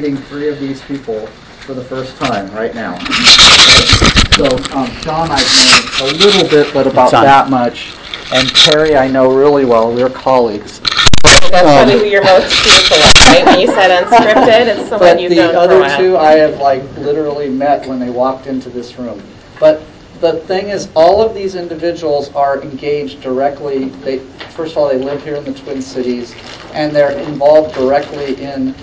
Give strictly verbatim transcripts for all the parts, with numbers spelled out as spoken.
meeting three of these people for the first time right now. So um, John I've known a little bit, but about that much. And Terry I know really well. We're colleagues. That's um, probably who you're most fearful of, right? When you said unscripted, it's someone you've known for a while. But the other two I have like literally met when they walked into this room. But the thing is, all of these individuals are engaged directly. They, first of all, they live here in the Twin Cities, and they're involved directly in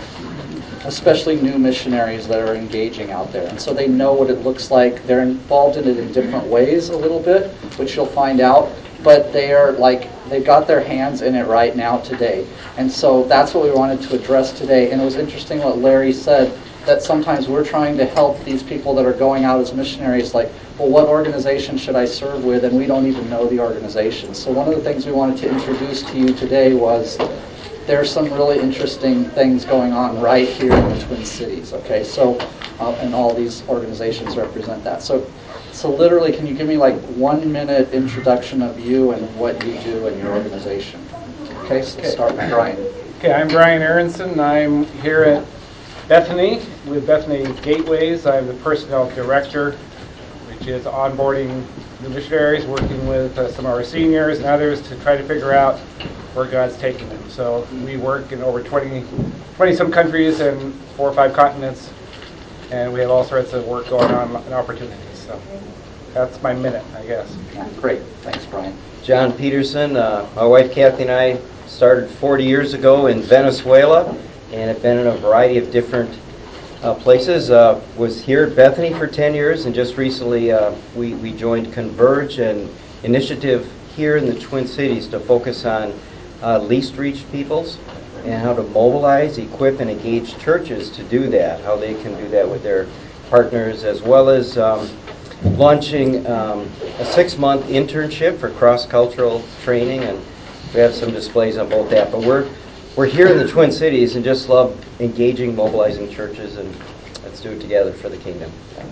especially new missionaries that are engaging out there. And so they know what it looks like. They're involved in it in different ways a little bit, which you'll find out. But they are like, they've got their hands in it right now today. And so that's what we wanted to address today. And it was interesting what Larry said, that sometimes we're trying to help these people that are going out as missionaries, like, well, what organization should I serve with? And we don't even know the organization. So one of the things we wanted to introduce to you today was there's some really interesting things going on right here in the Twin Cities, okay? So, uh, and all these organizations represent that. So, so literally, can you give me like one minute introduction of you and what you do in your organization? Okay, so okay. Start with Brian. Okay, I'm Brian Aronson. I'm here at Bethany with Bethany Gateways. I'm the personnel director, which is onboarding new missionaries, working with uh, some of our seniors and others to try to figure out where God's taking them. So we work in over twenty, twenty some countries and four or five continents, and we have all sorts of work going on and opportunities. So that's my minute, I guess. Yeah, great. Thanks, Brian. John Peterson. Uh, my wife Kathy and I started forty years ago in Venezuela and have been in a variety of different uh, places. Uh, was here at Bethany for ten years, and just recently uh, we, we joined Converge, an initiative here in the Twin Cities to focus on uh, least reached peoples and how to mobilize, equip, and engage churches to do that, how they can do that with their partners, as well as um, launching um, a six-month internship for cross-cultural training, and we have some displays on both that. But we're we're here in the Twin Cities and just love engaging, mobilizing churches, and let's do it together for the kingdom.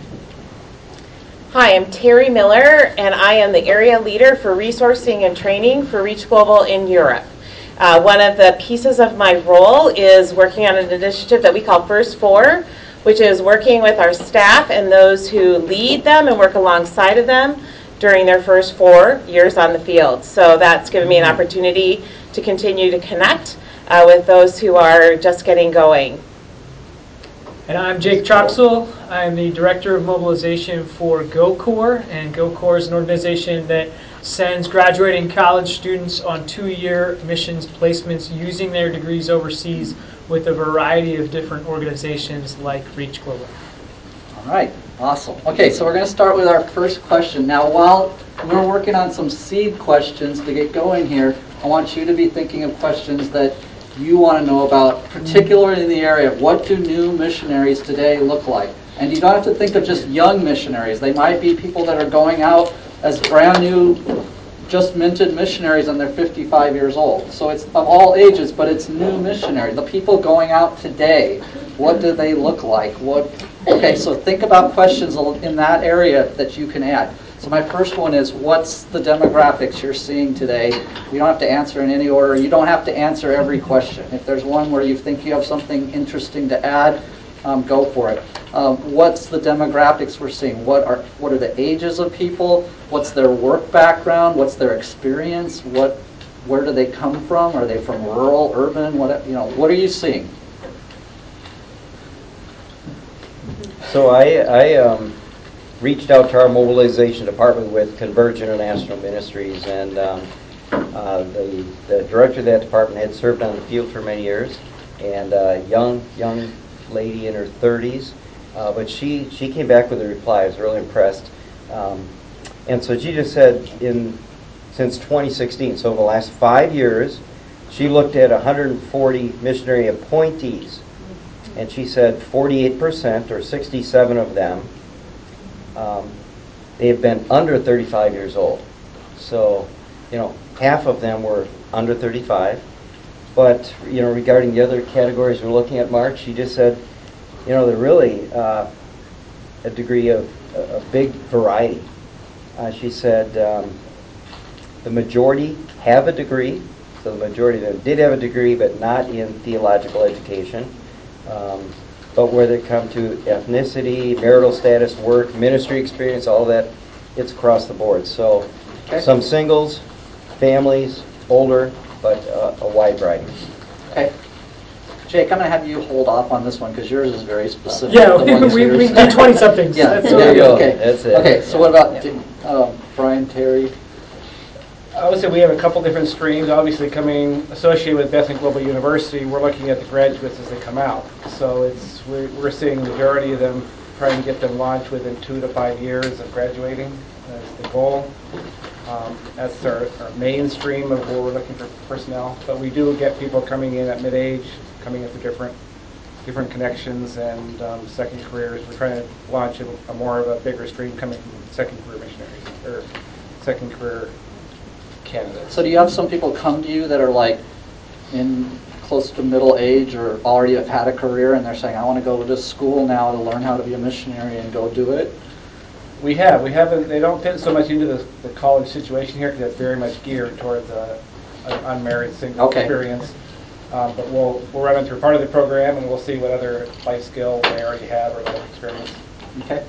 Hi, I'm Terry Miller, and I am the area leader for resourcing and training for Reach Global in Europe. Uh, one of the pieces of my role is working on an initiative that we call First Four, which is working with our staff and those who lead them and work alongside of them during their first four years on the field. So that's given me an opportunity to continue to connect uh, with those who are just getting going. And I'm Jake Troxel. I'm the Director of Mobilization for GoCore, and GoCore is an organization that sends graduating college students on two-year missions placements using their degrees overseas with a variety of different organizations like Reach Global. All right, awesome. Okay, so we're going to start with our first question. Now, while we're working on some seed questions to get going here, I want you to be thinking of questions that you want to know about, particularly in the area of what do new missionaries today look like. And you don't have to think of just young missionaries. They might be people that are going out as brand new, just minted missionaries and they're fifty-five years old. So it's of all ages, but it's new missionaries. The people going out today, what do they look like? What? Okay, so think about questions in that area that you can add. So my first one is, what's the demographics you're seeing today? You don't have to answer in any order. You don't have to answer every question. If there's one where you think you have something interesting to add, um, go for it. Um, what's the demographics we're seeing? What are what are the ages of people? What's their work background? What's their experience? What where do they come from? Are they from rural, urban? What you know? What are you seeing? So I I um, reached out to our mobilization department with Converge International Ministries, and um, uh, the the director of that department had served on the field for many years, and a young young lady in her thirties, uh, but she she came back with a reply. I was really impressed, um, and so she just said in since twenty sixteen, so the last five years, she looked at one hundred forty missionary appointees, and she said forty-eight percent or sixty-seven of them, um, they have been under thirty-five years old. So, you know, half of them were under thirty-five. But, you know, regarding the other categories we're looking at, Mark, she just said, you know, they're really uh, a degree of a, a big variety. Uh, she said um, the majority have a degree. So the majority of them did have a degree, but not in theological education. Um, but where they come to ethnicity, marital status, work, ministry experience, all that, it's across the board. So Okay. some singles, families, older, but uh, a wide variety. Okay. Jake, I'm going to have you hold off on this one because yours is very specific. Yeah, The we, ones we, yours- we do twenty-somethings. Yeah, That's there all you good. go. good. Okay. That's it. Okay, so what about uh, Brian, Terry? I would say we have a couple different streams. Obviously, coming associated with Bethany Global University, we're looking at the graduates as they come out. So it's we're, we're seeing the majority of them trying to get them launched within two to five years of graduating. That's the goal. Um, that's our, our mainstream of where we're looking for personnel. But we do get people coming in at mid-age, coming in for different different connections and um, second careers. We're trying to launch a, a more of a bigger stream coming from second career missionaries or second career candidates. So do you have some people come to you that are like in close to middle age or already have had a career and they're saying, I want to go to school now to learn how to be a missionary and go do it? We have. We haven't. They don't fit so much into the, the college situation here because it's very much geared towards a, an unmarried single Okay. experience. Um, but we'll we'll run them through part of the program and we'll see what other life skill they already have or life experience. Okay.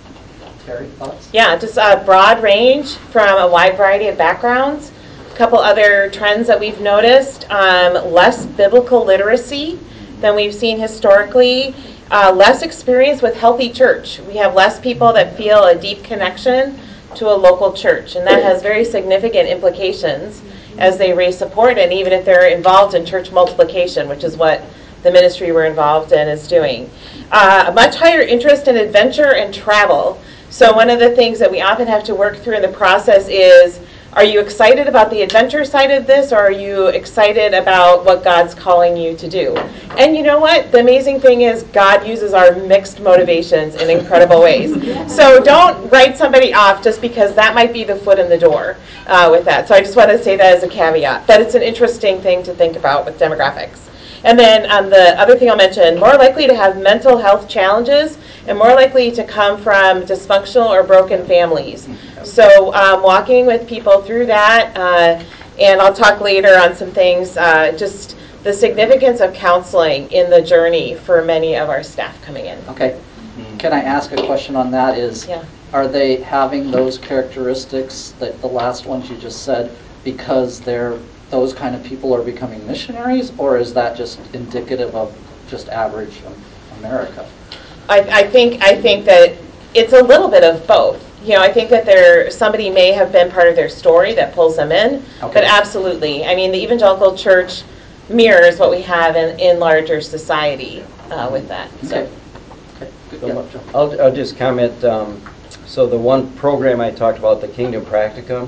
Terry, thoughts? Yeah, just a broad range from a wide variety of backgrounds. A couple other trends that we've noticed, um, less biblical literacy than we've seen historically, uh, less experience with healthy church. We have less people that feel a deep connection to a local church, and that has very significant implications as they raise support, and even if they're involved in church multiplication, which is what the ministry we're involved in is doing. Uh, a much higher interest in adventure and travel. So one of the things that we often have to work through in the process is, are you excited about the adventure side of this, or are you excited about what God's calling you to do? And you know what? The amazing thing is God uses our mixed motivations in incredible ways. So don't write somebody off just because that might be the foot in the door uh, with that. So I just want to say that as a caveat. But it's an interesting thing to think about with demographics. And then um, the other thing I'll mention, more likely to have mental health challenges and more likely to come from dysfunctional or broken families. So um, walking with people through that, uh, and I'll talk later on some things, uh, just the significance of counseling in the journey for many of our staff coming in. Okay. Can I ask a question on that is, Yeah. are they having those characteristics, that the last ones you just said, because they're those kind of people are becoming missionaries, or is that just indicative of just average America? I, I think I think that it's a little bit of both. You know, I think that there somebody may have been part of their story that pulls them in, Okay. but absolutely. I mean, the evangelical church mirrors what we have in, in larger society uh, with that. So. Okay. Okay. Good. Yeah, Joe. I'll, I'll just comment. Um, so the one program I talked about, the Kingdom Practicum,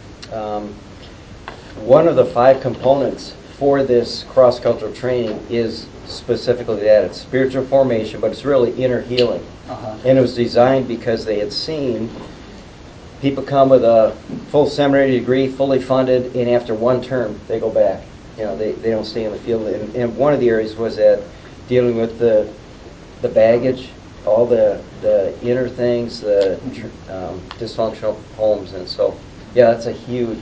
um, one of the five components for this cross-cultural training is specifically that. It's spiritual formation, but it's really inner healing. Uh-huh. And it was designed because they had seen people come with a full seminary degree, fully funded, and after one term, they go back. You know, they, they don't stay in the field. And, and one of the areas was that dealing with the the baggage, all the, the inner things, the um, dysfunctional homes. And so, yeah, that's a huge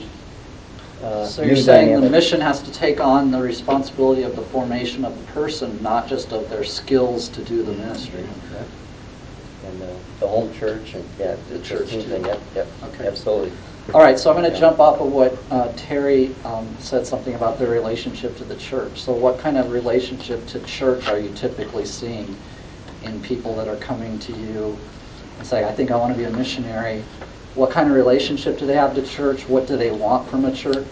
uh, So you're new saying the dynamic. mission has to take on the responsibility of the formation of the person, not just of their skills to do the ministry. Yep. And uh, the home church, and yeah, the church, church too. thing. Yep, yep, Okay. absolutely. All right, so I'm going to Yeah. jump off of what uh, Terry um, said something about their relationship to the church. So what kind of relationship to church are you typically seeing in people that are coming to you and say, I think I want to be a missionary? What kind of relationship do they have to church? What do they want from a church?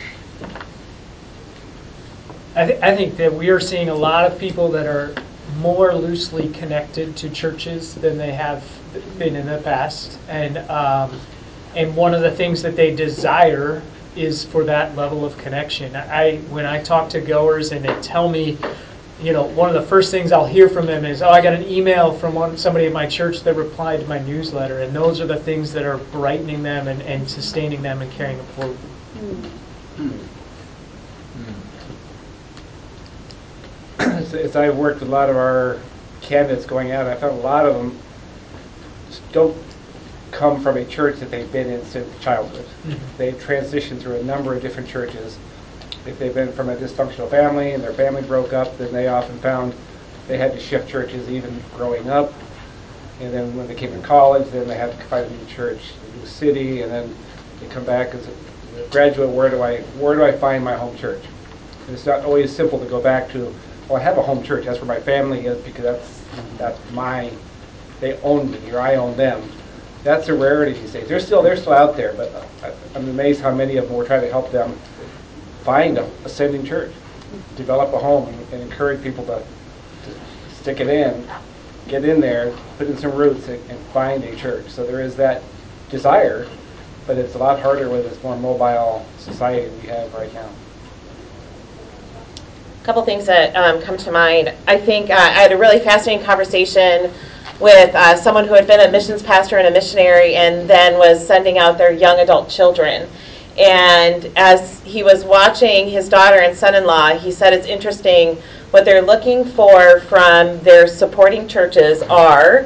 I, th- I think that we are seeing a lot of people that are more loosely connected to churches than they have been in the past. And um, and one of the things that they desire is for that level of connection. I when I talk to goers and they tell me, you know, one of the first things I'll hear from them is, oh, I got an email from one, somebody at my church that replied to my newsletter. And those are the things that are brightening them and, and sustaining them and carrying them forward. As, as I've worked with a lot of our candidates going out, I found a lot of them don't come from a church that they've been in since childhood. Mhm. They've transitioned through a number of different churches. If they've been from a dysfunctional family and their family broke up, then they often found they had to shift churches even growing up. And then when they came to college, then they had to find a new church, a new city, and then they come back as a graduate. Where do I where do I find my home church? And it's not always simple to go back to. Well, I have a home church. That's where my family is because that's that's my. They own me, or I own them. That's a rarity these days. They're still they're still out there, but I'm amazed how many of them we're trying to help them find a ascending church, develop a home, and encourage people to, to stick it in, get in there, put in some roots, and, and find a church. So there is that desire, but it's a lot harder with this more mobile society we have right now. A couple things that um, come to mind. I think uh, I had a really fascinating conversation with uh, someone who had been a missions pastor and a missionary and then was sending out their young adult children. And as he was watching his daughter and son-in-law, he said it's interesting what they're looking for from their supporting churches are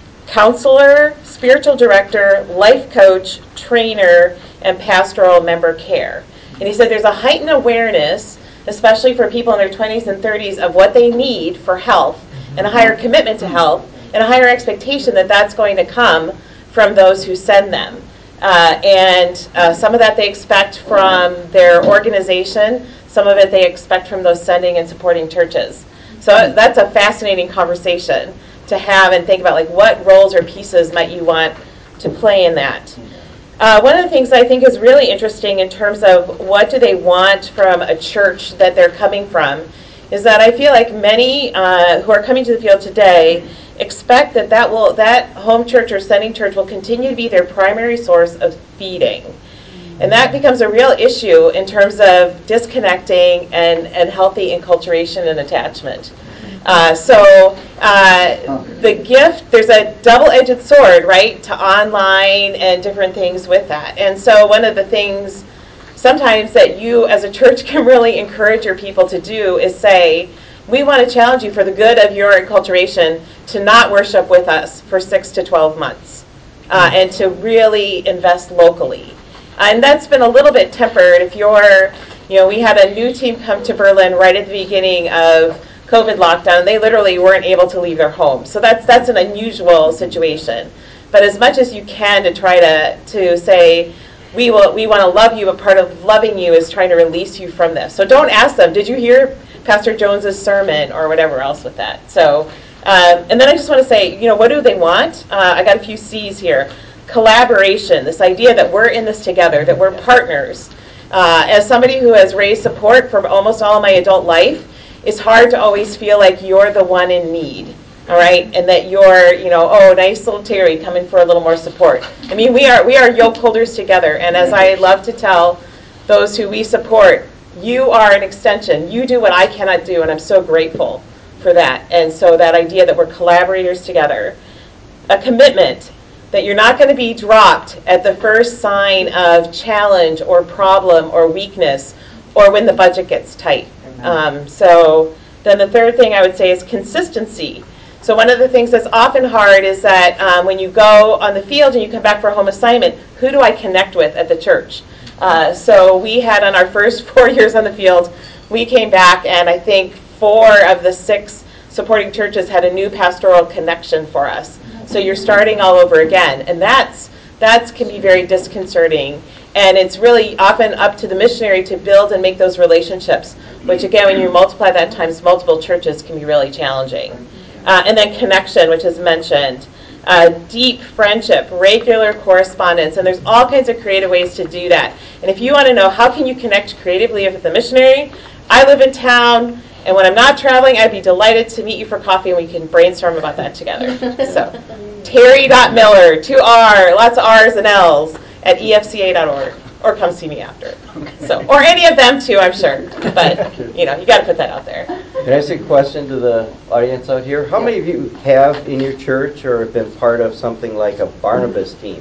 counselor, spiritual director, life coach, trainer, and pastoral member care. And he said there's a heightened awareness, especially for people in their twenties and thirties, of what they need for health and a higher commitment to health and a higher expectation that that's going to come from those who send them. Uh, and uh, some of that they expect from their organization, some of it they expect from those sending and supporting churches. So that's a fascinating conversation to have and think about, like, what roles or pieces might you want to play in that. Uh, one of the things I think is really interesting in terms of what do they want from a church that they're coming from is that I feel like many uh, who are coming to the field today expect that that will that home church or sending church will continue to be their primary source of feeding. And that becomes a real issue in terms of disconnecting and, and healthy enculturation and attachment. Uh, so uh, the gift, there's a double-edged sword, right, to online and different things with that. And so one of the things sometimes that you as a church can really encourage your people to do is say, we want to challenge you for the good of your enculturation to not worship with us for six to twelve months uh, and to really invest locally. And that's been a little bit tempered. If you're, you know, we had a new team come to Berlin right at the beginning of COVID lockdown. They literally weren't able to leave their home. So that's that's an unusual situation. But as much as you can to try to to say, we will we want to love you, but part of loving you is trying to release you from this. So don't ask them, did you hear Pastor Jones's sermon or whatever else with that? So, um, and then I just want to say, you know, what do they want? Uh, I got a few C's here. Collaboration, this idea that we're in this together, that we're partners. Uh, as somebody who has raised support for almost all of my adult life, it's hard to always feel like you're the one in need, all right? And that you're, you know, oh, nice little Terry coming for a little more support. I mean, we are we are yoke holders together. And as I love to tell those who we support, you are an extension. You do what I cannot do, and I'm so grateful for that. And so that idea that we're collaborators together. A commitment that you're not going to be dropped at the first sign of challenge or problem or weakness or when the budget gets tight. Um, so then the third thing I would say is consistency. So one of the things that's often hard is that um, when you go on the field and you come back for a home assignment, who do I connect with at the church? Uh, so we had on our first four years on the field, we came back and I think four of the six supporting churches had a new pastoral connection for us. So you're starting all over again. And that's that can be very disconcerting. And it's really often up to the missionary to build and make those relationships, which again, when you multiply that times multiple churches, can be really challenging. Uh, and then connection, which is mentioned. Uh, deep friendship, regular correspondence, and there's all kinds of creative ways to do that. And if you want to know how can you connect creatively with the missionary, I live in town, and when I'm not traveling, I'd be delighted to meet you for coffee and we can brainstorm about that together. So, Terry dot Miller, two R, lots of R's and L's, at E F C A dot org, or come see me after. So, or any of them too, I'm sure. But, you know, you got to put that out there. Can I ask a question to the audience out here? How many of you have in your church or have been part of something like a Barnabas team?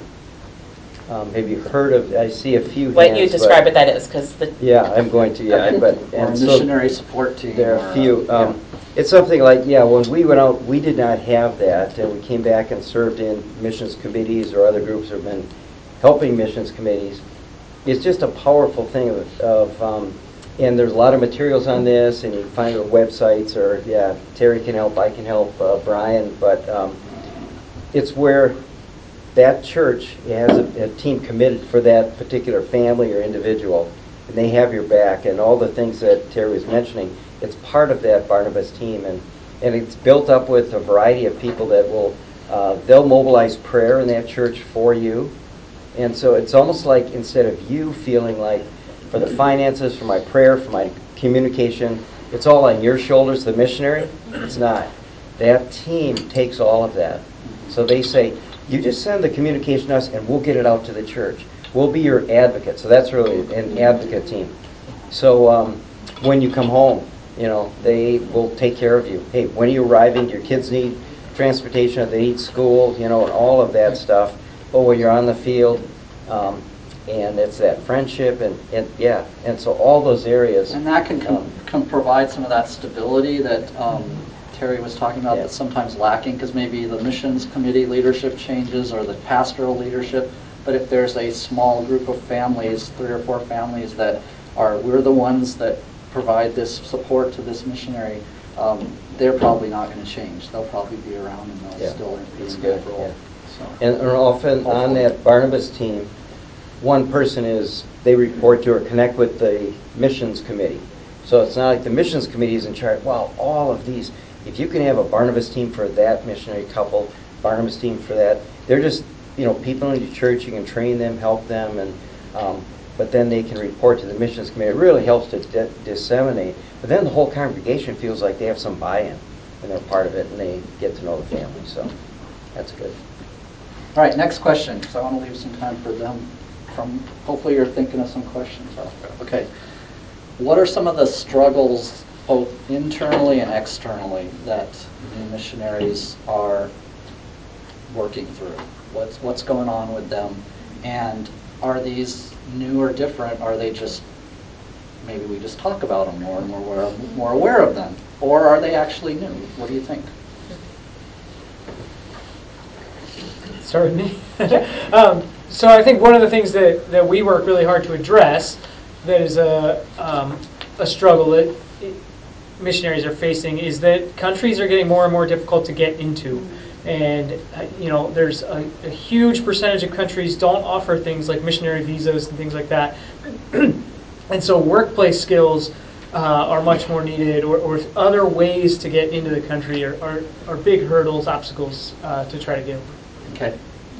Um, have you heard of, I see a few What hands, you describe but, what that is, because the... Yeah, I'm going to, yeah. But, Or a and so missionary support team. there are or, a few. uh, Um, it's something like, yeah, when we went out, we did not have that, and we came back and served in missions committees or other groups have been helping missions committees. It's just a powerful thing of, of um, and there's a lot of materials on this, and you can find it on websites, or, yeah, Terry can help, I can help, uh, Brian, but um, it's where that church has a, a team committed for that particular family or individual, and they have your back, and all the things that Terry was mentioning, it's part of that Barnabas team, and, and it's built up with a variety of people that will, uh, they'll mobilize prayer in that church for you, and so it's almost like instead of you feeling like, for the finances, for my prayer, for my communication, it's all on your shoulders, the missionary. It's not. That team takes all of that. So they say, you just send the communication to us and we'll get it out to the church. We'll be your advocate. So that's really an advocate team. So um, when you come home, you know, they will take care of you. Hey, when are you arriving? Your kids need transportation, they need school, you know, and all of that stuff. Oh, when you're on the field, um, and it's that friendship, and, and yeah, and so all those areas. And that can com- um, can provide some of that stability that um, Terry was talking about, Yeah. that's sometimes lacking, because maybe the missions committee leadership changes or the pastoral leadership. But if there's a small group of families, three or four families that are, we're the ones that provide this support to this missionary, um, they're probably not going to change. They'll probably be around and they'll Yeah, still be that's in good, that role. yeah. So. And, and often on Hopefully. that Barnabas team, one person is, they report to or connect with the missions committee. So it's not like the missions committee is in charge. Wow, all of these. If you can have a Barnabas team for that missionary couple, Barnabas team for that, they're just, you know, people in your church, you can train them, help them, and um, but then they can report to the missions committee. It really helps to de- disseminate. But then the whole congregation feels like they have some buy-in, and they're part of it, and they get to know the family. So that's good. All right, next question, because I want to leave some time for them. From hopefully you're thinking of some questions. Okay, what are some of the struggles, both internally and externally, that the missionaries are working through? What's what's going on with them, and are these new or different? Are they just, maybe we just talk about them more and more aware, more aware of them, or are they actually new? What do you think? Start with me. um, so I think one of the things that, that we work really hard to address that is a, um, a struggle that missionaries are facing is that countries are getting more and more difficult to get into. And, uh, you know, there's a, a huge percentage of countries don't offer things like missionary visas and things like that. And so workplace skills uh, are much more needed, or, or other ways to get into the country are, are, are big hurdles, obstacles uh, to try to get over. Okay.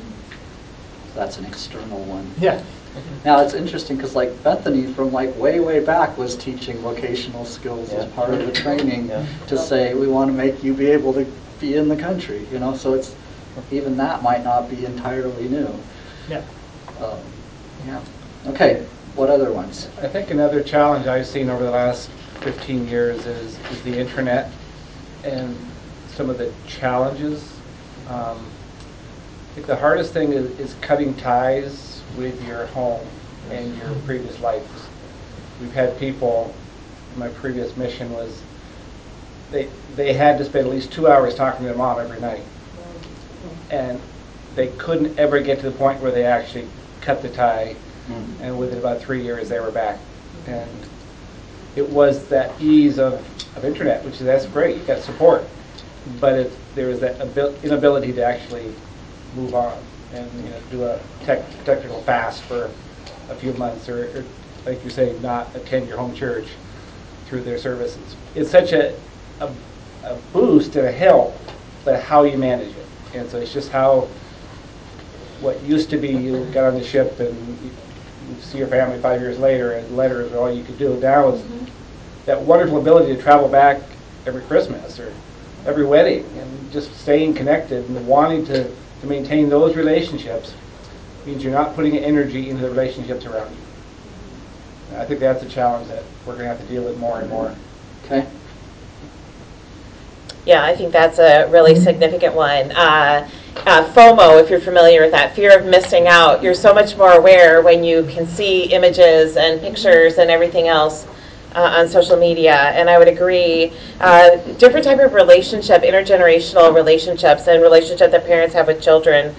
That's an external one. Yeah. Now it's interesting because like Bethany from like way, way back was teaching vocational skills Yeah. as part of the training Yeah. to say we want to make you be able to be in the country, you know, so it's, even that might not be entirely new. Yeah. Um, yeah. Okay, what other ones? I think another challenge I've seen over the last fifteen years is, is the internet and some of the challenges. Um, I think the hardest thing is, is cutting ties with your home and your previous life. We've had people, my previous mission was, they they had to spend at least two hours talking to their mom every night. And they couldn't ever get to the point where they actually cut the tie, Mm. and within about three years they were back. And it was that ease of, of internet, which is, that's great, you got support, but it's, there was that abil- inability to actually move on and, you know, do a tech, technical fast for a few months, or, or like you say, not attend your home church through their services. It's such a, a, a boost and a help, but how you manage it. And so it's just how, what used to be, you got on the ship and you, you see your family five years later and letters are all you could do. Now it's that wonderful ability to travel back every Christmas or every wedding and just staying connected and wanting to, to maintain those relationships means you're not putting energy into the relationships around you. And I think that's a challenge that we're going to have to deal with more and more. Okay. Yeah, I think that's a really significant one. Uh, uh, FOMO, if you're familiar with that, fear of missing out. You're so much more aware when you can see images and pictures and everything else uh, on social media. And I would agree, uh, different type of relationship, intergenerational relationships, and relationship that parents have with children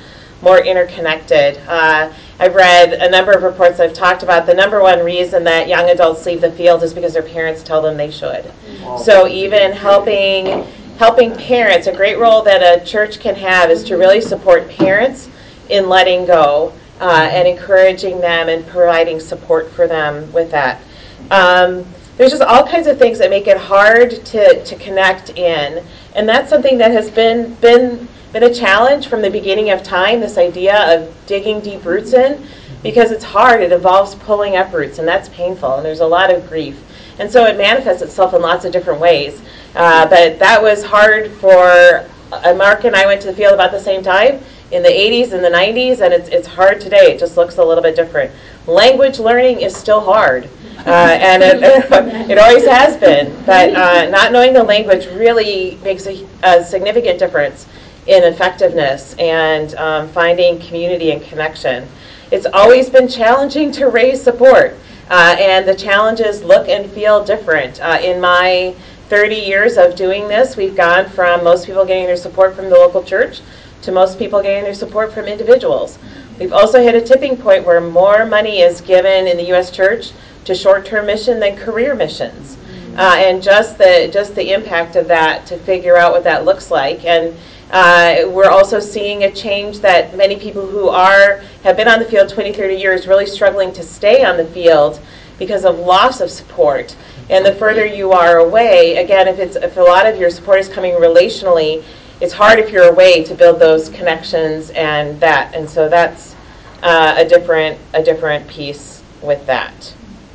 more interconnected. Uh, I've read a number of reports I've talked about. The number one reason that young adults leave the field is because their parents tell them they should. So even helping helping parents, a great role that a church can have is to really support parents in letting go uh, and encouraging them and providing support for them with that. Um, there's just all kinds of things that make it hard to, to connect in. And that's something that has been, been, been a challenge from the beginning of time, this idea of digging deep roots in, because it's hard. It involves pulling up roots, and that's painful, and there's a lot of grief. And so it manifests itself in lots of different ways. Uh, but that was hard for, uh, Mark and I went to the field about the same time, in the eighties and the nineties, and it's, it's hard today. It just looks a little bit different. Language learning is still hard. Uh, and it, it always has been, but uh, not knowing the language really makes a, a significant difference in effectiveness and um, finding community and connection. It's always been challenging to raise support, uh, and the challenges look and feel different. Uh, in my thirty years of doing this, we've gone from most people getting their support from the local church to most people getting their support from individuals. We've also hit a tipping point where more money is given in the U S church to short-term mission than career missions, uh, and just the just the impact of that to figure out what that looks like. And uh, we're also seeing a change that many people who are have been on the field twenty, thirty years really struggling to stay on the field because of loss of support. And the further you are away, again, if it's if a lot of your support is coming relationally, it's hard if you're away to build those connections and that. And so that's uh, a different a different piece with that.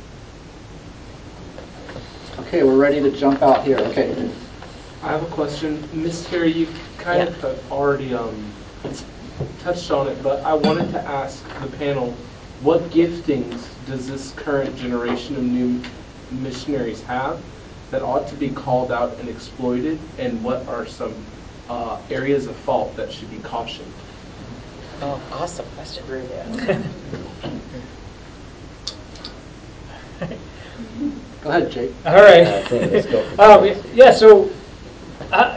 Okay, we're ready to jump out here. Okay. I have a question. Miss Terry, you kind Yeah. of already um, touched on it, but I wanted to ask the panel, what giftings does this current generation of new missionaries have that ought to be called out and exploited, and what are some uh, areas of fault that should be cautioned? Oh, awesome question. Go ahead, Jake. All right. I think let's go for um, it. yeah, so uh,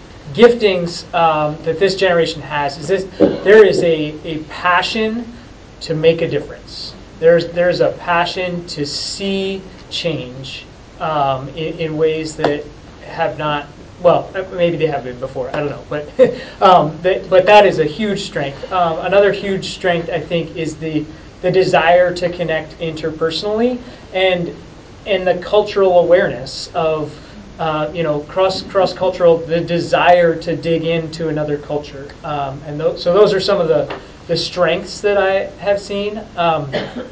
giftings um, that this generation has is this: there is a, a passion to make a difference. There's there's a passion to see change um, in, in ways that have not. Well, maybe they have been before. I don't know, but um, that, but that is a huge strength. Um, another huge strength, I think, is the the desire to connect interpersonally and and the cultural awareness of uh, you know cross cross cultural, the desire to dig into another culture. Um, and th- so those are some of the the strengths that I have seen. Um,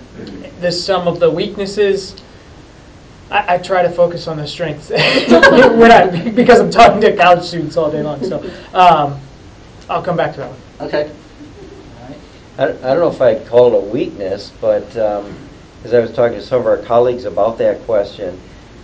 this some of the weaknesses. I, I try to focus on the strengths when I, because I'm talking to college students all day long. So um, I'll come back to that one. Okay. All right. I, I don't know if I'd call it a weakness, but um, as I was talking to some of our colleagues about that question,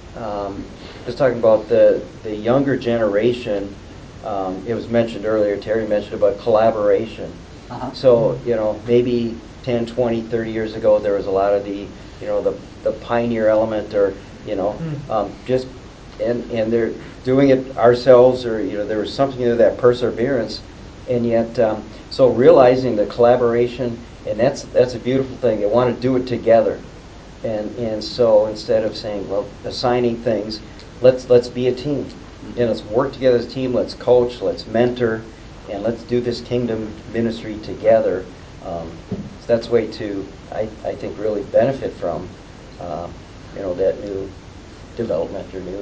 um, I was talking about the, the younger generation. Um, it was mentioned earlier, Terry mentioned about collaboration. Uh-huh. So, you know, maybe ten, twenty, thirty years ago, there was a lot of the, you know, the, the pioneer element, or, you know, Mm. um, just, and, and they're doing it ourselves, or, you know, there was something to that perseverance. And yet, um, so realizing the collaboration, and that's that's a beautiful thing. They want to do it together. And and so instead of saying, well, assigning things, let's let's be a team. And let's work together as a team, let's coach, let's mentor, and let's do this kingdom ministry together. Um, so that's a way to, I, I think, really benefit from, uh, you know, that new development or new,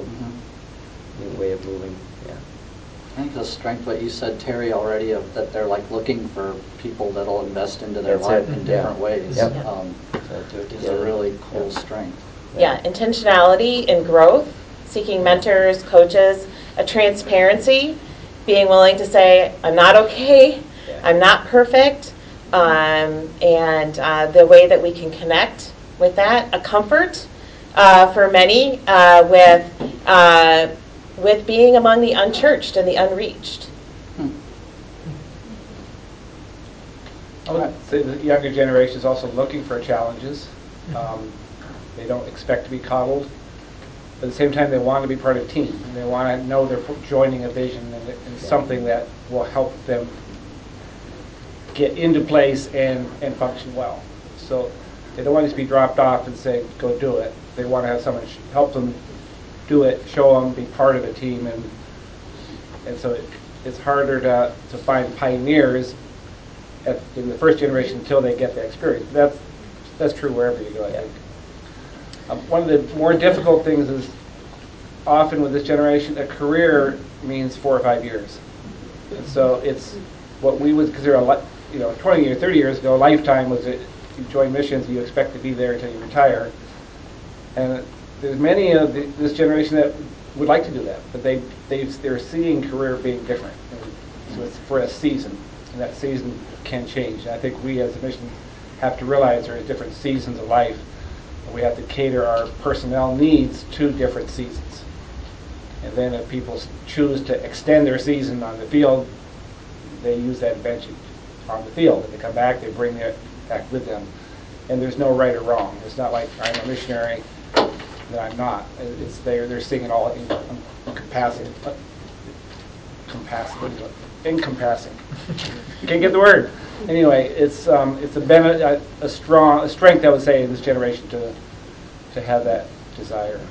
Mhm. new way of moving. Yeah. I think the strength, what you said, Terry, already, of that they're like looking for people that'll invest into their That's life it. in Yeah. different ways. Yep. Um, So do it is a together. really cool Yeah. strength. Yeah, intentionality and growth, seeking mentors, coaches, a transparency, being willing to say, I'm not okay, Yeah. I'm not perfect, um, and uh, the way that we can connect with that, a comfort uh, for many uh, with uh, with being among the unchurched and the unreached. Hmm. I would say the younger generation is also looking for challenges. Um, they don't expect to be coddled. But at the same time, they want to be part of a team, and they want to know they're joining a vision and, and something that will help them get into place and, and function well. So they don't want to just be dropped off and say, go do it. They want to have someone sh- help them do it, show them, be part of a team, and and so it, it's harder to, to find pioneers at, in the first generation until they get that experience. That's that's true wherever you go, I think. Um, one of the more difficult things is often with this generation, a career means four or five years. And so it's what we would consider a li- you know twenty or thirty years ago, a lifetime was it, you join missions, you expect to be there until you retire. And there's many of the, this generation that would like to do that, but they, they, they're seeing career being different. And so it's for a season, and that season can change. And I think we as a mission have to realize there are different seasons of life, and we have to cater our personnel needs to different seasons. And then if people choose to extend their season on the field, they use that advantage on the field. If they come back, they bring that back with them. And there's no right or wrong. It's not like I'm a missionary that I'm not. It's they're they're seeing it all in encompassing, uh, encompassing, encompassing. Can't get the word. Anyway, it's um, it's a, ben- a a strong a strength, I would say, in this generation to to have that desire.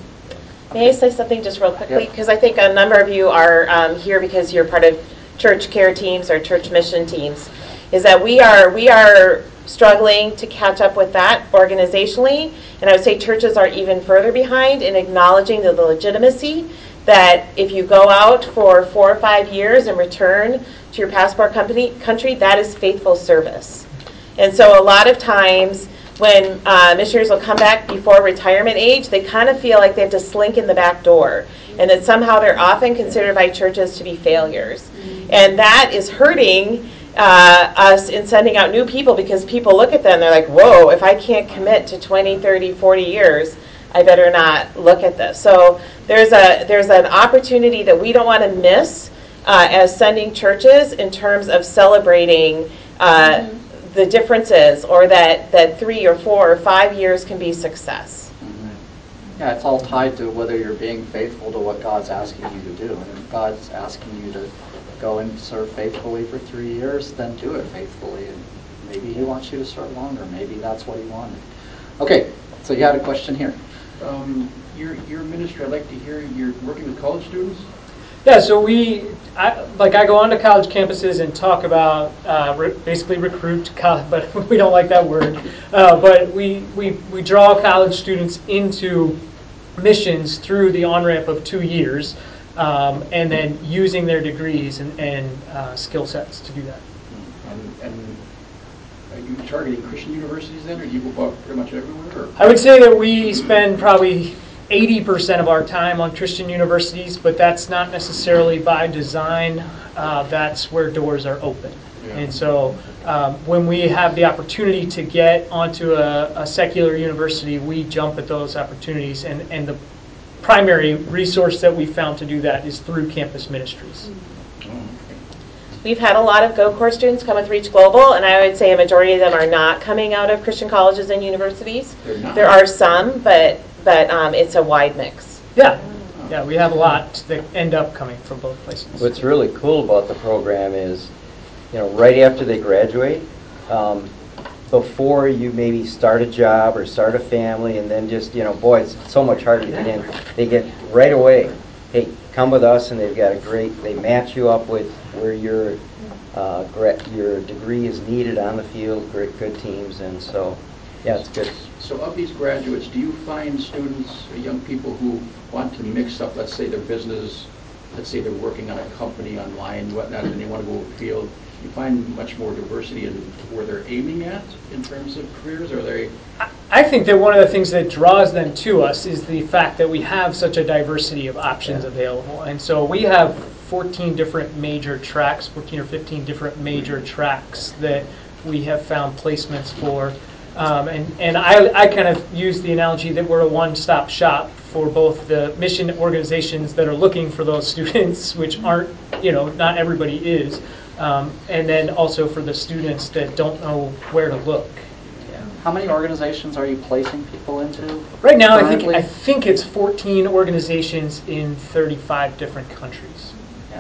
May I say something just real quickly? Yep. Because I think a number of you are um, here because you're part of church care teams or church mission teams. Is that we are we are struggling to catch up with that organizationally, and I would say churches are even further behind in acknowledging the legitimacy that if you go out for four or five years and return to your passport company country, that is faithful service. And so a lot of times when uh, missionaries will come back before retirement age, they kind of feel like they have to slink in the back door, and that somehow they're often considered by churches to be failures. And that is hurting uh, us in sending out new people, because people look at them and they're like, whoa, if I can't commit to twenty, thirty, forty years, I better not look at this. So there's a there's an opportunity that we don't want to miss uh, as sending churches in terms of celebrating uh, mm-hmm. the differences, or that, that three or four or five years can be success. Mm-hmm. Yeah, it's all tied to whether you're being faithful to what God's asking you to do. And if God's asking you to go and serve faithfully for three years, then do it faithfully. And maybe He wants you to serve longer. Maybe that's what He wanted. Okay, so you had a question here. Um, your your ministry, I'd like to hear you're working with college students. Yeah, so we, I, like I go onto college campuses and talk about, uh, re- basically recruit, college, but we don't like that word. Uh, but we, we, we draw college students into missions through the on-ramp of two years, um, and then using their degrees and, and uh, skill sets to do that. And, and are you targeting Christian universities then, or do you go about pretty much everywhere? Or? I would say that we spend probably eighty percent of our time on Christian universities, but that's not necessarily by design. Uh, that's where doors are open. Yeah. And so um, when we have the opportunity to get onto a, a secular university, we jump at those opportunities. And, and the primary resource that we found to do that is through campus ministries. Oh. We've had a lot of Go Core students come with Reach Global, and I would say a majority of them are not coming out of Christian colleges and universities. They're not. There are some, but but um, it's a wide mix. Yeah, yeah, we have a lot that end up coming from both places. What's really cool about the program is, you know, right after they graduate, um, before you maybe start a job or start a family, and then just, you know, boy, it's so much harder to get in. They get right away, hey, come with us, and they've got a great, they match you up with where your uh, gra- your degree is needed on the field, great, good teams, and so, yeah, it's good. So of these graduates, do you find students, or young people who want to mix up, let's say their business, let's say they're working on a company online and whatnot, and they want to go field, you find much more diversity in where they're aiming at in terms of careers? Are they? I think that one of the things that draws them to us is the fact that we have such a diversity of options Yeah. available. And so we have fourteen different major tracks, fourteen or fifteen different major tracks that we have found placements for. Um, and and I, I kind of use the analogy that we're a one-stop shop for both the mission organizations that are looking for those students, which aren't, you know, not everybody is, um, and then also for the students that don't know where to look. Yeah. How many organizations are you placing people into? Right now, I think currently? I think it's fourteen organizations in thirty-five different countries. Yeah.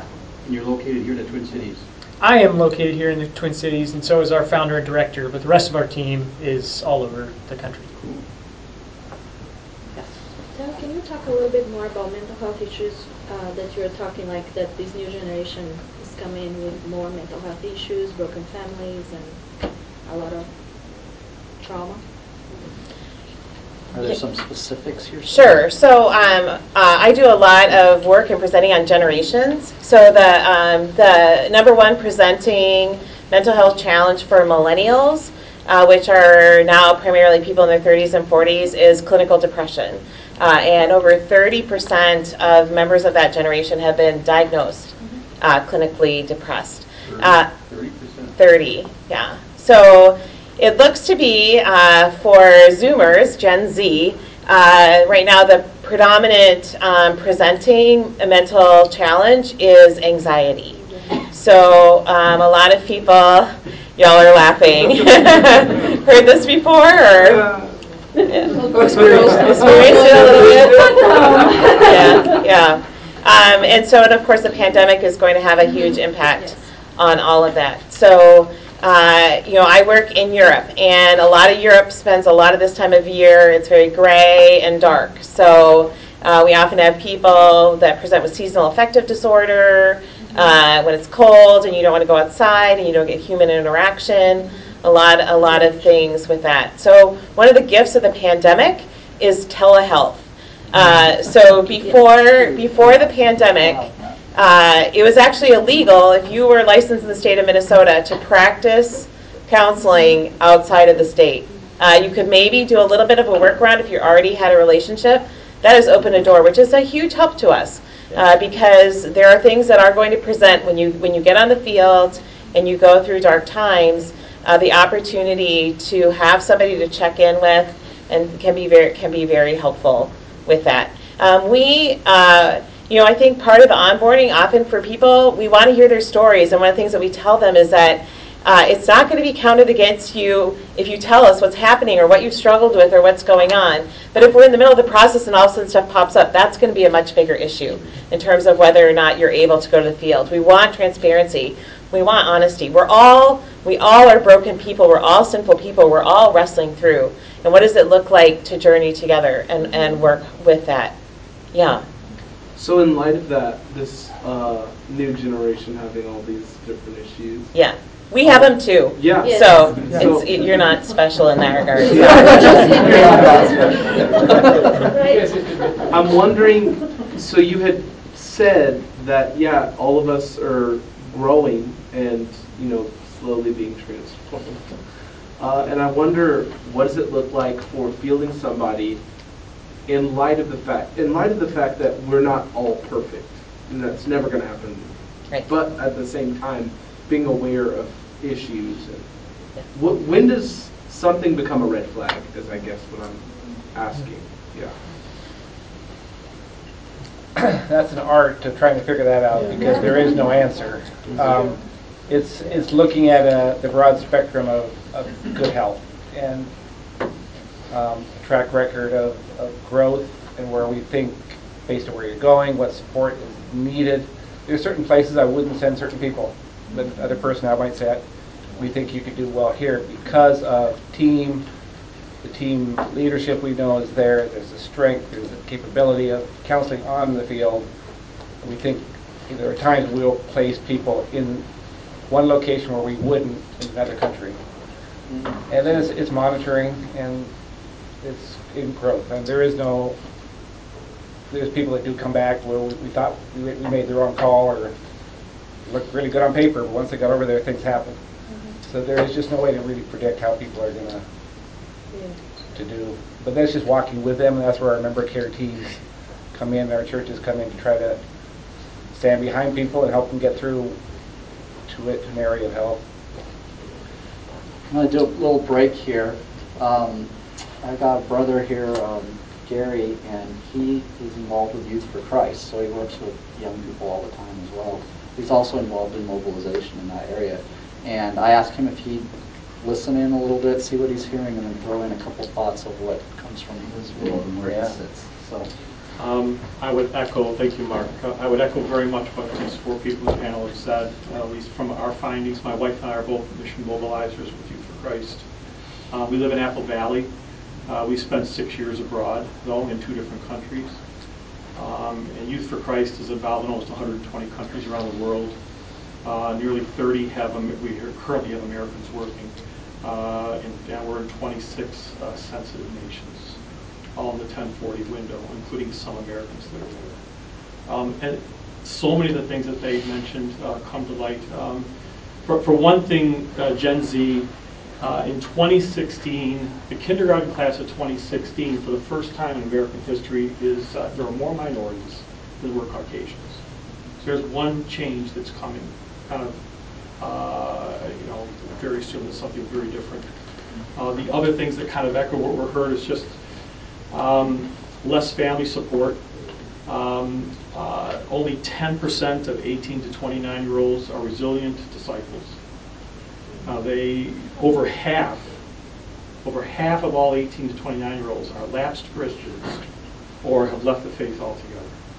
And you're located here in the Twin Cities. I am located here in the Twin Cities, and so is our founder and director, but the rest of our team is all over the country. Tim, can you talk a little bit more about mental health issues uh, that you're talking, like that this new generation is coming with more mental health issues, broken families, and a lot of trauma? Are there some specifics here? Sure. So um, uh, I do a lot of work in presenting on generations. So the um, the number one presenting mental health challenge for millennials, uh, which are now primarily people in their thirties and forties, is clinical depression. Uh, and over thirty percent of members of that generation have been diagnosed uh, clinically depressed. Uh, thirty percent. thirty, yeah. So it looks to be, uh, for Zoomers, Gen Z, uh, right now the predominant um, presenting a mental challenge is anxiety. So um, a lot of people, y'all are laughing. Heard this before? Or? Yeah. Experienced it a little bit? Yeah, yeah. Um, and so, and of course, the pandemic is going to have a huge impact on all of that. So, Uh, you know, I work in Europe, and a lot of Europe spends a lot of this time of year, it's very gray and dark. So uh, we often have people that present with seasonal affective disorder, uh, when it's cold and you don't want to go outside and you don't get human interaction, a lot, a lot of things with that. So one of the gifts of the pandemic is telehealth. Uh, so before, before the pandemic, Uh, it was actually illegal if you were licensed in the state of Minnesota to practice counseling outside of the state. Uh, you could maybe do a little bit of a workaround if you already had a relationship. That has opened a door, which is a huge help to us uh, because there are things that are going to present when you when you get on the field and you go through dark times. Uh, the opportunity to have somebody to check in with and can be very can be very helpful with that. Um, we. Uh, You know, I think part of the onboarding, often for people, we want to hear their stories. And one of the things that we tell them is that uh, it's not going to be counted against you if you tell us what's happening or what you've struggled with or what's going on. But if we're in the middle of the process and all of a sudden stuff pops up, that's going to be a much bigger issue in terms of whether or not you're able to go to the field. We want transparency. We want honesty. We're all, we all are broken people. We're all sinful people. We're all wrestling through. And what does it look like to journey together and, and work with that? Yeah. So in light of that, this uh, new generation having all these different issues. Yeah, we have them too. Yeah. Yes. So, Yeah. it's, it, you're not special in that regard. I'm wondering, so you had said that, yeah, all of us are growing and, you know, slowly being transformed. Uh, and I wonder, what does it look like for fielding somebody in light of the fact, in light of the fact that we're not all perfect, and that's never going to happen. Right. But at the same time, being aware of issues. And wh- when does something become a red flag? Is I guess what I'm asking. Yeah. That's an art to trying to figure that out because there is no answer. Um, it's it's looking at a, the broad spectrum of, of good health and um, track record of, of growth and where we think, based on where you're going, what support is needed. There's certain places I wouldn't send certain people. The other person I might say, we think you could do well here because of team, the team leadership we know is there. There's the strength, there's the capability of counseling on the field. We think there are times we'll place people in one location where we wouldn't in another country. And then it's, it's monitoring and it's in growth. And there is no, there's people that do come back where we, we thought we, we made the wrong call or looked really good on paper, but once they got over there, things happen. Mm-hmm. So there is just no way to really predict how people are going to to do. But that's just walking with them, and that's where our member care teams come in, our churches come in to try to stand behind people and help them get through to it, to an area of health. I'm going to do a little break here. Um, I got a brother here, um, Gary, and he is involved with Youth for Christ, so he works with young people all the time as well. He's also involved in mobilization in that area. And I asked him if he'd listen in a little bit, see what he's hearing, and then throw in a couple thoughts of what comes from his world and where Yeah. he sits. So Um, I would echo, thank you, Mark. Uh, I would echo very much what these four people in the panel have said, uh, at least from our findings. My wife and I are both mission mobilizers with Youth for Christ. Uh, we live in Apple Valley. Uh, we spent six years abroad, though, in two different countries. Um, and Youth for Christ is involved in almost one hundred twenty countries around the world. Uh, nearly thirty have, we currently have Americans working. Uh, and, and we're in twenty-six uh, sensitive nations, all in the ten forty window, including some Americans that are there. Um, and so many of the things that they mentioned uh, come to light. Um, for, for one thing, uh, Gen Z, uh, in twenty sixteen, the kindergarten class of twenty sixteen, for the first time in American history, is uh, there are more minorities than were Caucasians. So there's one change that's coming, kind of, uh, you know, very soon is something very different. Uh, the other things that kind of echo what we're heard is just um, less family support. Um, uh, only ten percent of eighteen to twenty-nine year olds are resilient disciples. Uh, they, over half, over half of all eighteen to twenty-nine year olds are lapsed Christians or have left the faith altogether.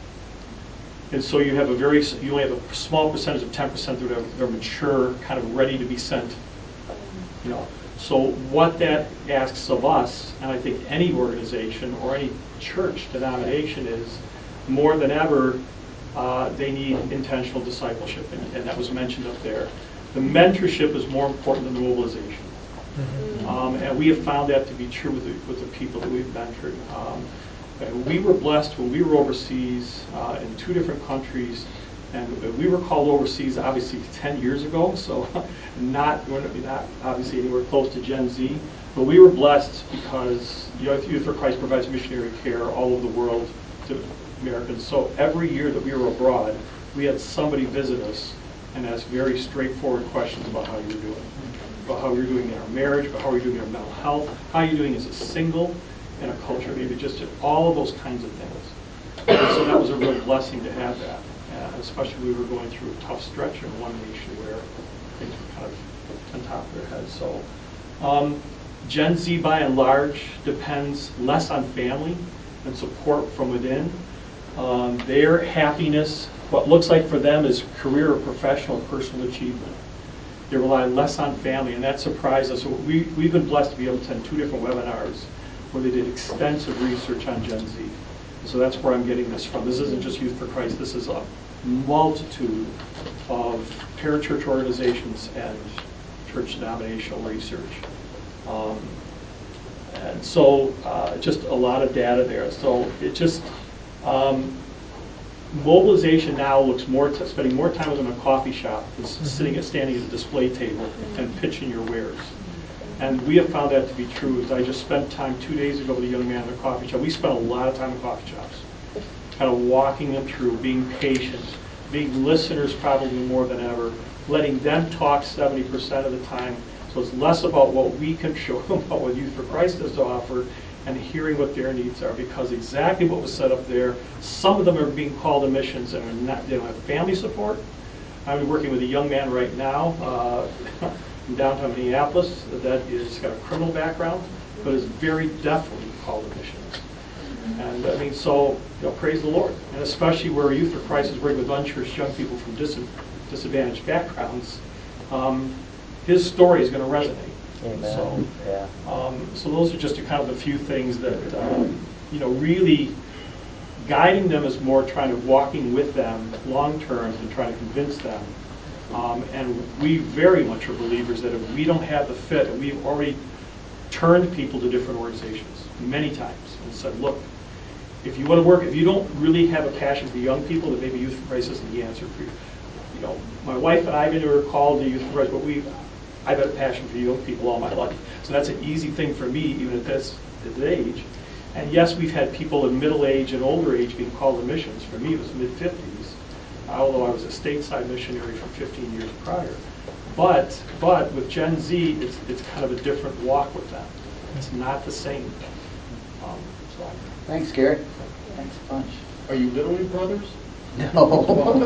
And so you have a very, you only have a small percentage of ten percent that are, that are mature, kind of ready to be sent. You know, so what that asks of us, and I think any organization or any church denomination, is more than ever, uh, they need intentional discipleship, and, and that was mentioned up there. The mentorship is more important than the mobilization. Mm-hmm. um, and we have found that to be true with the, with the people that we've mentored. Um, and we were blessed when we were overseas uh, in two different countries, and we were called overseas obviously ten years ago, so not, we're not obviously anywhere close to Gen Z, but we were blessed because Youth for Christ provides missionary care all over the world to Americans. So every year that we were abroad, we had somebody visit us and ask very straightforward questions about how you're doing, about how you're doing in our marriage, about how you're doing in our mental health, how you're doing as a single in a culture, maybe just all of those kinds of things. And so that was a real blessing to have that, uh, especially we were going through a tough stretch in one nation where things were kind of on top of their heads. So um, Gen Z, by and large, depends less on family and support from within. Um, their happiness, what looks like for them is career or professional or personal achievement. They rely less on family, and that surprised us. So we, we've been blessed to be able to attend two different webinars where they did extensive research on Gen Z. So that's where I'm getting this from. This isn't just Youth for Christ. This is a multitude of parachurch organizations and church denominational research. Um, and so uh, just a lot of data there. So it just, um, mobilization now looks more, t spending more time in a coffee shop than sitting and standing at a display table and pitching your wares. And we have found that to be true. I just spent time two days ago with a young man in a coffee shop. We spent a lot of time in coffee shops, kind of walking them through, being patient, being listeners probably more than ever, letting them talk seventy percent of the time. So it's less about what we can show them about what Youth for Christ has to offer, and hearing what their needs are, because exactly what was set up there, some of them are being called to missions and are not, they don't have family support. I'm working with a young man right now uh, in downtown Minneapolis that is got a criminal background, but is very definitely called to missions. And I mean, so, you know, praise the Lord. And especially where Youth for Christ is working with unchurched young people from dis disadvantaged backgrounds, um, his story is going to resonate. Amen. So, yeah. um, so those are just a kind of a few things that, um, you know, really guiding them is more trying to walking with them long term and trying to convince them. Um, and we very much are believers that if we don't have the fit, and we've already turned people to different organizations many times and said, look, if you want to work, if you don't really have a passion for young people, then maybe Youth for Christ isn't the answer for you. You know, my wife and I have been called to Youth for Christ, but we I've had a passion for young people all my life. So that's an easy thing for me, even at this, at this age. And yes, we've had people in middle age and older age being called to missions. For me, it was mid fifties, although I was a stateside missionary for fifteen years prior. But but with Gen Z, it's, it's kind of a different walk with them. It's not the same. Um, so. Thanks, Gary. Thanks a bunch. Are you literally brothers? No.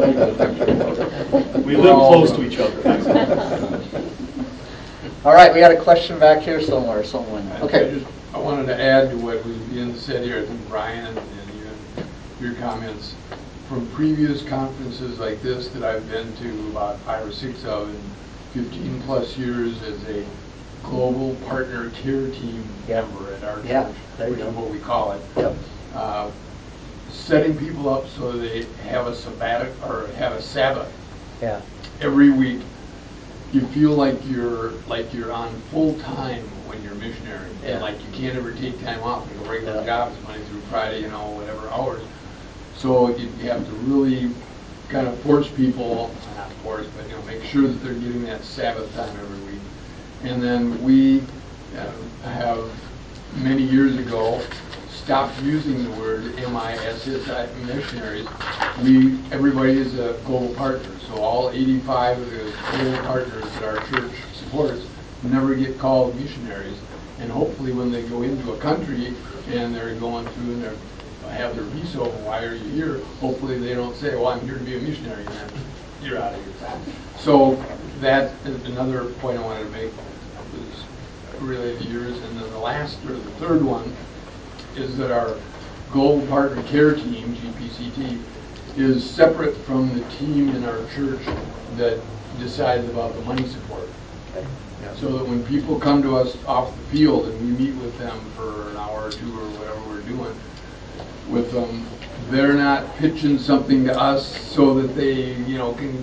We live close to each other. All right, we got a question back here somewhere, someone. Okay. I, just, I wanted to add to what was being said here. I think Brian and you your comments. From previous conferences like this that I've been to about five or six of in fifteen plus years as a global partner care team member at our Yeah, church, there you which go. is what we call it. Yep. Uh, setting people up so they have a sabbatic or have a Sabbath Yeah. every week. You feel like you're like you're on full time when you're a missionary, Yeah. and like you can't ever take time off. Like a regular Yeah. job is Monday through Friday, you know, whatever hours. So you, you have to really kind of force people, not force, but you know, make sure that they're getting that Sabbath time every week. And then we uh, have many years ago stopped using the word M I S S I, missionaries. We, everybody is a global partner, so all eighty-five of the global partners that our church supports never get called missionaries. And hopefully when they go into a country and they're going through and they're have their visa, why are you here? Hopefully they don't say, well, I'm here to be a missionary, and then you're out of here. So that is another point I wanted to make was related to yours. And then the last, or the third one, is that our Global Partner Care Team, G P C T, is separate from the team in our church that decides about the money support. Okay. Yeah. So that when people come to us off the field and we meet with them for an hour or two or whatever we're doing with them, they're not pitching something to us so that they, you know, can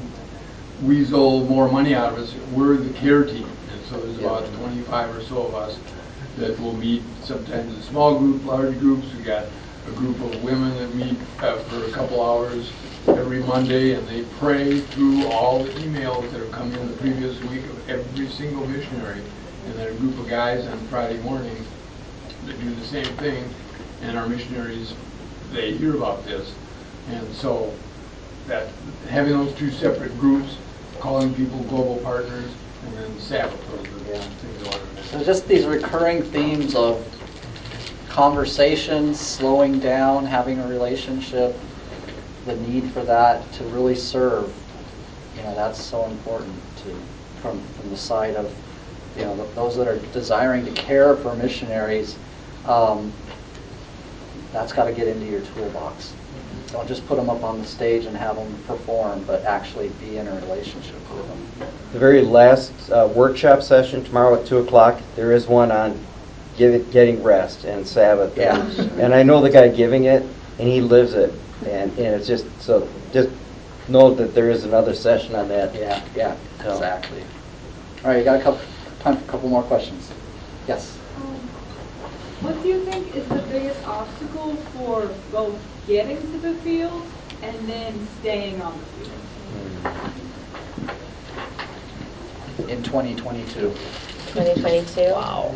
weasel more money out of us. We're the care team, and so there's about twenty-five or so of us that will meet sometimes in small group, large groups. We got a group of women that meet uh, for a couple hours every Monday, and they pray through all the emails that have come in the previous week of every single missionary. And then a group of guys on Friday morning that do the same thing, and our missionaries, they hear about this. And so that having those two separate groups, calling people global partners, and then Sabbath, those are the things I wanted to mention. So just these recurring themes of conversations, slowing down, having a relationship, the need for that to really serve, you know, that's so important to from from the side of, you know, those that are desiring to care for missionaries. Um, that's got to get into your toolbox. Don't just put them up on the stage and have them perform, but actually be in a relationship with them. The very last uh, workshop session tomorrow at two o'clock, there is one on give it, getting rest and Sabbath. Yeah. And I know the guy giving it, and he lives it. And, and it's just, so just know that there is another session on that. Yeah, yeah, So. exactly. All right, you got a couple, time for a couple more questions. Yes? Um, what do you think is the biggest obstacle for both getting to the field and then staying on the field? In twenty twenty-two. twenty twenty-two. Wow.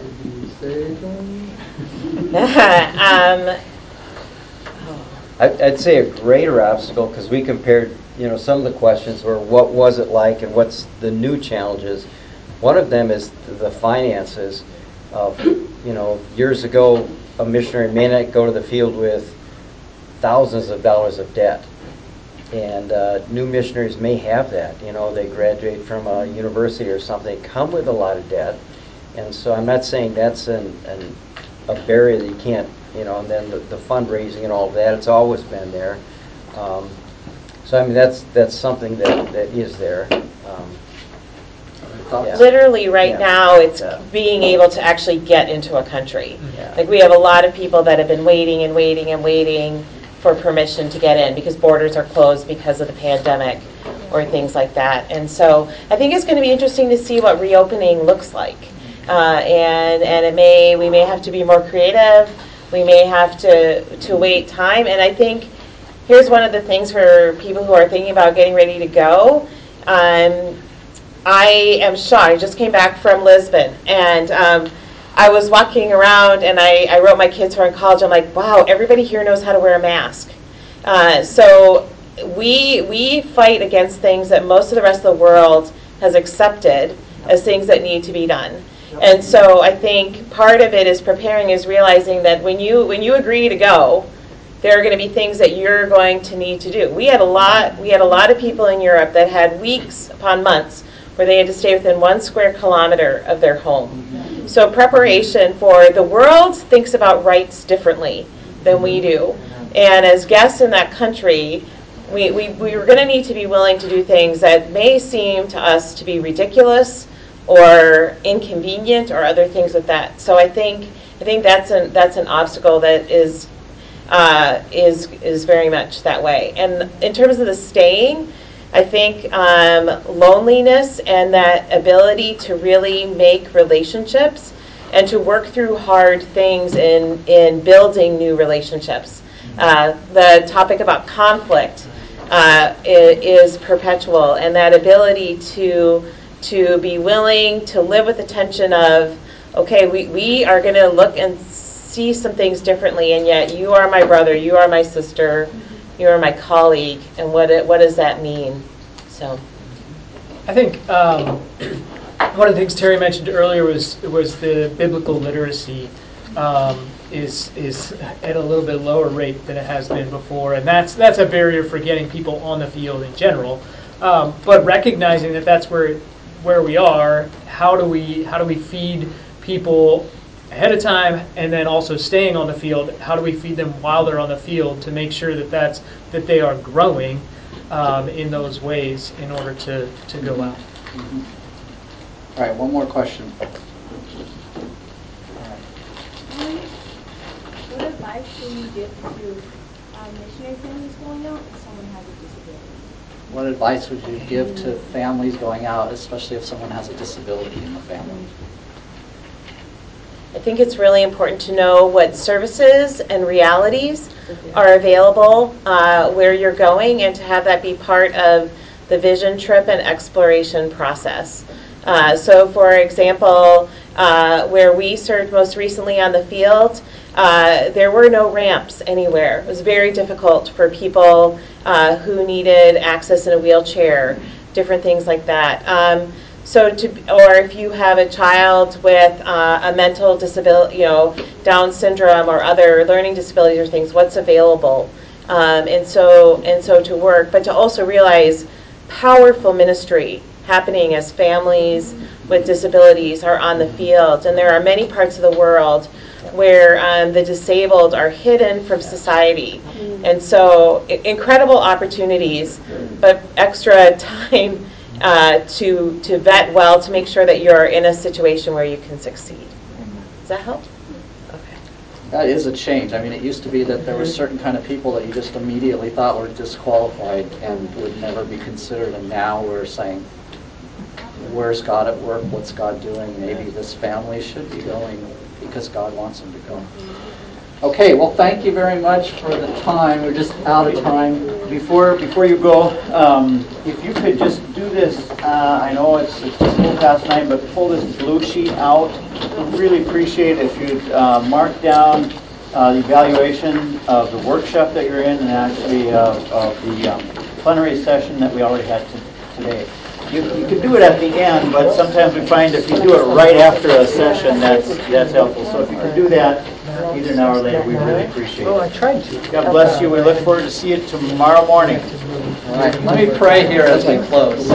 um, I'd, I'd say a greater obstacle, because we compared, you know, some of the questions were what was it like and what's the new challenges. One of them is the finances. Of, you know, years ago, a missionary may not go to the field with thousands of dollars of debt. And uh, new missionaries may have that. You know, they graduate from a university or something, come with a lot of debt. And so I'm not saying that's an, an, a barrier that you can't, you know, and then the, the fundraising and all of that, it's always been there. Um, so, I mean, that's that's something that, that is there. Um, yeah. Literally right Yeah. now, it's Yeah. being able to actually get into a country. Yeah. Like we have a lot of people that have been waiting and waiting and waiting for permission to get in because borders are closed because of the pandemic or things like that. And so I think it's going to be interesting to see what reopening looks like. Uh, and and it may we may have to be more creative. We may have to, to wait time. And I think here's one of the things for people who are thinking about getting ready to go. Um, I am shocked. I just came back from Lisbon, and um, I was walking around, and I, I wrote my kids who are in college. I'm like, wow, everybody here knows how to wear a mask. Uh, so we we fight against things that most of the rest of the world has accepted as things that need to be done. And so I think part of it is preparing, is realizing that when you when you agree to go, there are going to be things that you're going to need to do. We had a lot we had a lot of people in Europe that had weeks upon months where they had to stay within one square kilometer of their home. So preparation for the world thinks about rights differently than we do. And as guests in that country, we, we, we were going to need to be willing to do things that may seem to us to be ridiculous or inconvenient or other things with that. So I think I think that's an that's an obstacle that is uh, is is very much that way. And in terms of the staying, I think um, loneliness and that ability to really make relationships and to work through hard things in in building new relationships. Uh, the topic about conflict uh, is, is perpetual, and that ability to to be willing to live with the tension of, okay, we, we are going to look and see some things differently, and yet you are my brother, you are my sister, you are my colleague, and what it, what does that mean? So, I think um, one of the things Terry mentioned earlier was was the biblical literacy um, is is at a little bit lower rate than it has been before, and that's that's a barrier for getting people on the field in general. Um, but recognizing that that's where where we are, how do we how do we feed people ahead of time, and then also staying on the field? How do we feed them while they're on the field to make sure that that's that they are growing um, in those ways in order to to go out? Mm-hmm. All right, one more question. What advice do you give to um, missionary families going out if someone has a disability? What advice would you give to families going out, especially if someone has a disability in the family? I think it's really important to know what services and realities are available uh, where you're going, and to have that be part of the vision trip and exploration process. Uh, so, for example, uh, where we served most recently on the field, uh, there were no ramps anywhere. It was very difficult for people uh, who needed access in a wheelchair, different things like that. Um, so, to or if you have a child with uh, a mental disability, you know, Down syndrome or other learning disabilities or things, what's available? Um, and so, and so to work, but to also realize powerful ministry happening as families with disabilities are on the field. And there are many parts of the world where um, the disabled are hidden from society. And so I- incredible opportunities, but extra time uh, to, to vet well to make sure that you're in a situation where you can succeed. Does that help? Okay. That is a change. I mean, it used to be that there were certain kind of people that you just immediately thought were disqualified and would never be considered, and now we're saying, where's God at work? What's God doing? Maybe this family should be going because God wants them to go. Okay, well, thank you very much for the time. We're just out of time. Before before you go, um, if you could just do this, uh, I know it's, it's just a little past nine, but pull this blue sheet out. We'd really appreciate it if you'd uh, mark down uh, the evaluation of the workshop that you're in, and actually uh, of the um, plenary session that we already had t- today. You, you can do it at the end, but sometimes we find if you do it right after a session, that's that's helpful. So if you can do that either now or later, we really appreciate it. Oh, I tried to. God bless you. We look forward to see you tomorrow morning. All right, let me pray here as we close.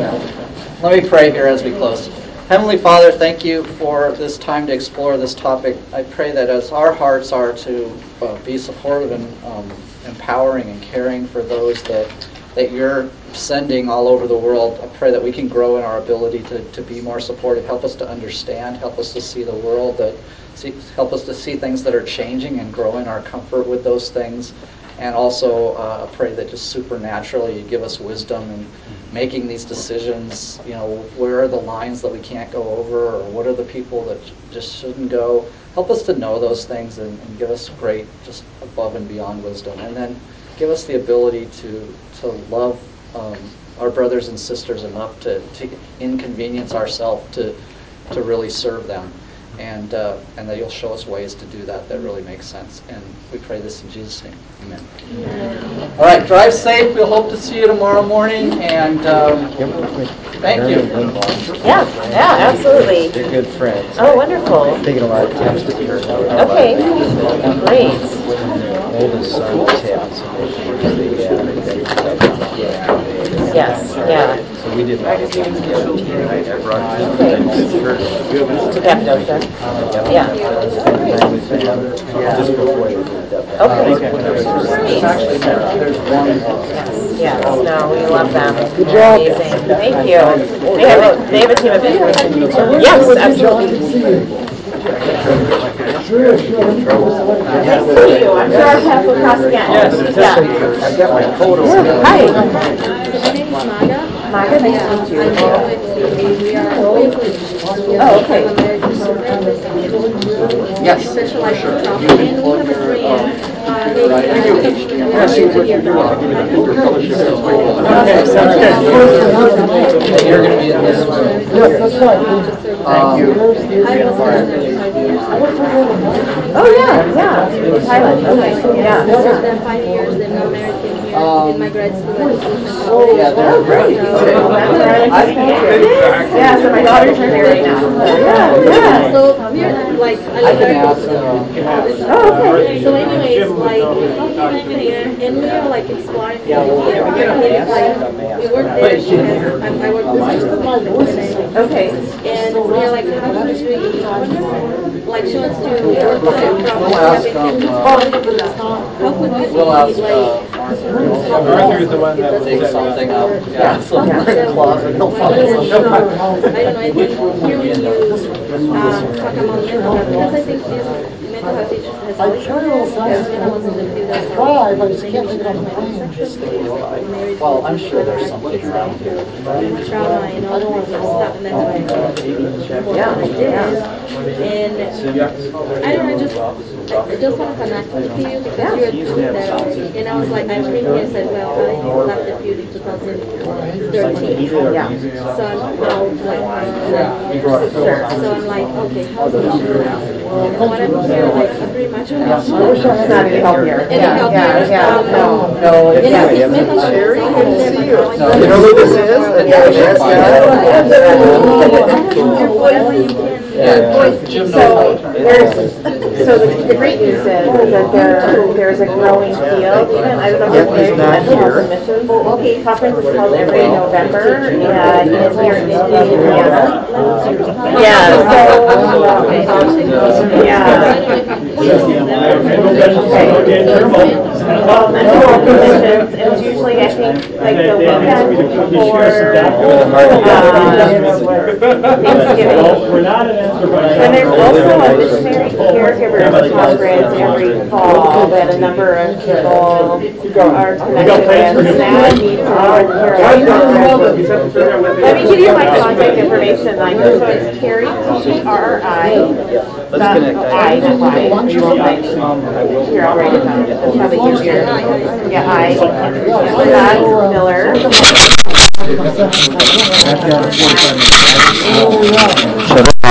Let me pray here as we close. Heavenly Father, thank you for this time to explore this topic. I pray that as our hearts are to uh, be supportive and um, empowering and caring for those that that you're sending all over the world, I pray that we can grow in our ability to, to be more supportive. Help us to understand. Help us to see the world. That see, help us to see things that are changing and grow in our comfort with those things. And also, uh, I pray that just supernaturally you give us wisdom in making these decisions. You know, where are the lines that we can't go over, or what are the people that just shouldn't go? Help us to know those things and, and give us great, just above and beyond wisdom. And then give us the ability to to love um, our brothers and sisters enough to, to inconvenience ourselves to to really serve them, and uh, and that you'll show us ways to do that that really make sense. And we pray this in Jesus' name. Amen. Amen. All right, drive safe. We'll hope to see you tomorrow morning. And um, thank you. Yeah, yeah, absolutely. They're good friends. Oh, wonderful. Taking a lot of times to hear. Okay, great. Oldest son is having some issues. They, uh, they, yeah. Yes, yeah. So we did that. Okay. I brought it Okay. to church. To Cappadocia. Yeah. Just before they moved up. Okay. There's actually, there's one. Yes, yes, no, we love them. Good job. Amazing, thank you. They have a, they have a team of people. Yes, absolutely. Nice to see you. I'm sure our paths will cross again. Yes, Yeah. I've got my coat on. Hi. My name is Maga. Maga, nice to meet you. I'm here with Phoebe. We are we are colleagues. Oh, okay. I'm American Super. Yes. Specialize in trauma. And we have a dream. Uh, maybe Right. I Thank think you. we are going to hear from That you're going to be in this room. Yes, that's right. Thank you. I was there five years. Oh, yeah, yeah. In Thailand, okay, yeah. Then five years, then got married, came here, Um, did my grad school at Eastman Oh, College. yeah, they're great. Well, that's where I like to stay. Yeah, so my daughters are here right now. Yeah, yeah. So we're like, I I live can very close ask, to them. um, Oh, okay. So anyways, like, I'm here, and we are like exploring the Yeah, well, idea. we get a Like, mask. we work there, she has, I'm- I work with her. Okay. And we're like, how could we, like, she wants to work with her from, We'll ask, um, uh, how could we, we'll ask, like, uh, Arthur's the one that will dig set it something up. up. Yeah, somewhere in the closet, he'll find I something. don't know, I think hearing you um, talk about mental health, because I think this mental health issue has always been there, because when I was in the field, I saw married Well, I'm sure there's something around here. trauma and all kinds of stuff, and that's why Yeah, I did. And I don't know, just I just want to connect with you because you're doing that already. And I was like, I came here and said, well, I left the field in two thousand thirteen. Yeah. So I'm out like nine years. So I'm like, okay, how do we show? And when I'm here, like, I'm pretty much It's not any healthier. Any Yeah, healthier? yeah, yeah. No. No, And it's I not. think mental health is good to see you. You know who this is? Whatever you can. Yeah, Jim knows how So to. there's, so the, the great news is that there, there's a growing field, even, I don't know if you're familiar with the mental health submissions conference is held every November, and it's here in Indiana. Yeah, so, yeah. Well, mental health submissions, it's usually, I think, like the weekend before, uh, Thanksgiving. And there's also a missionary caregiver conference every fall that a number of people are connected with. And that meets in North Carolina. Let me give you my contact information. Like, so it's Terry, T R I, dot, I, not Y. Here, I'll write it down. That's probably easier. Yeah, I, dot Miller.